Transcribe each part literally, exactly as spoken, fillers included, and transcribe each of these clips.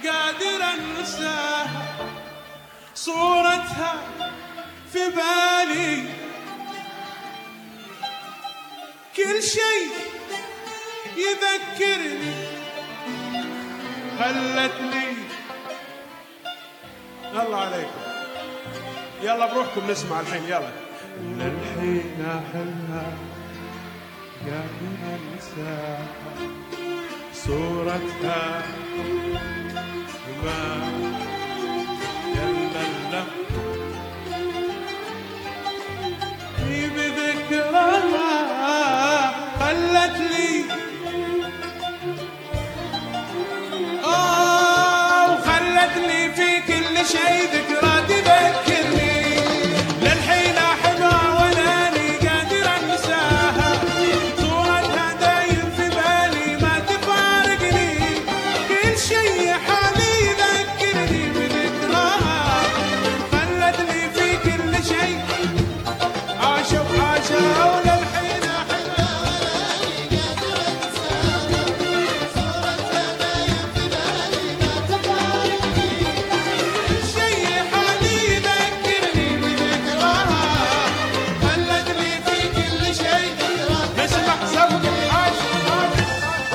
قادر انساها، صورتها في بالي، كل شيء يذكرني، خلتني. يلا عليكم، يلا بروحكم نسمع الحين، يلا. للحين احلها قادر انساها، صورتها ما يلا في بذكرها، خلت لي آه وخلت لي في كل شيء ذكرى تذكرني. للحين احبها ولاني قادر انساها، صورتها دايم في بالي ما تفارقني، كل شيء حالي يذكرني بذكراها، خلت لي في كل شيء عاشوا وعاشوا. وللحين احبها ولاني قادر انساها، صورتها دايم في بالي ما تفارقني، كل شيء حالي يذكرني بذكراها، خلت لي في كل شيء. نسمع سوق عاشوا عاشوا.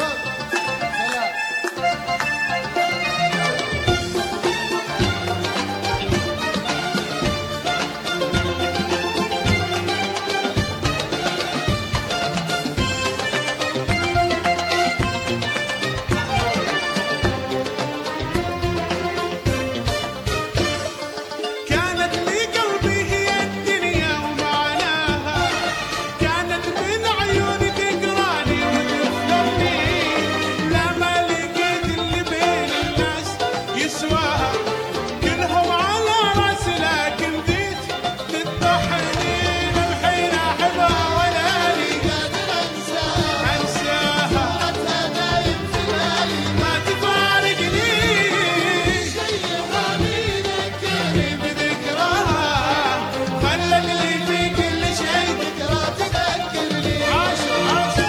كانت لي قلبي هي الدنيا ومعناها، كانت من عيوني تقراني وتفهمني، لما لقيت اللي بين الناس يسواها، كلهم على راسي لكن ديت تذبحني. للحين احبها ولاني قادر انساها، انساها صورتها دايم في بالي ما تفارقني، شيء حالي يذكرني بذكراها، خلت لي في كل شيء ذكرى تذكرني. عاشوا عاشوا.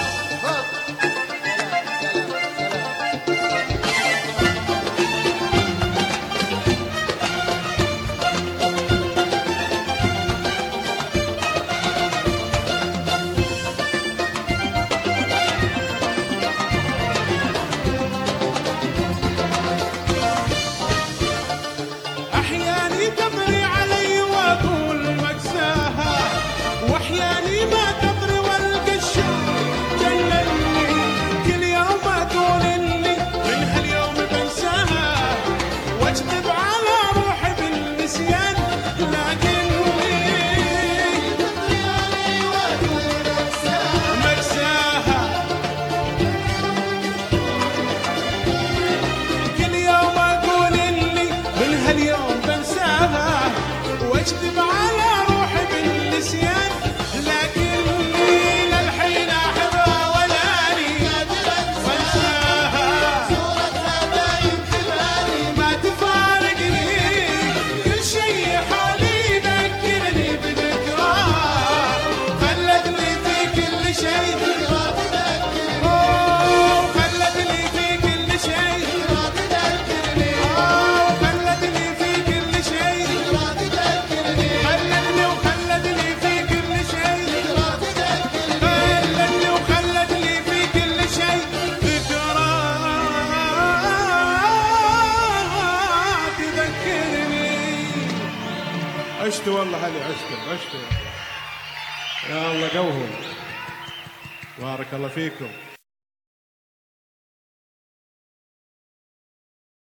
أحياني تطري علي وأطول مأساها، وأحياني ما تطري والقى الشوق جنني، كل يوم أقول إني من هاليوم بنساها، وأكتب على روحي بالنسيان، لكني تطري علي وأطول مأساها، كل يوم أقول إني من هاليوم بنساها، واكتب على روحي بالنسيان، لكني للحين احبها ولاني قادر انساها، صورتها دايم في بالي ما تفارقني، كل شيء حالي يذكرني بذكراها، خلت لي في كل شيء ذكرى تذكرني، أوه خلت لي في كل شيء ذكرى تذكرني، أوه خلت لي في كل شيء ذكرى تذكرني، خلتني وخلت لي في كل شيء ذكرى تذكرني، خلتني وخلت لي في كل شيء ذكرى تذكرني. عشتوا والله هذه عشتوا عشتوا. يا الله قوهم، بارك الله فيكم.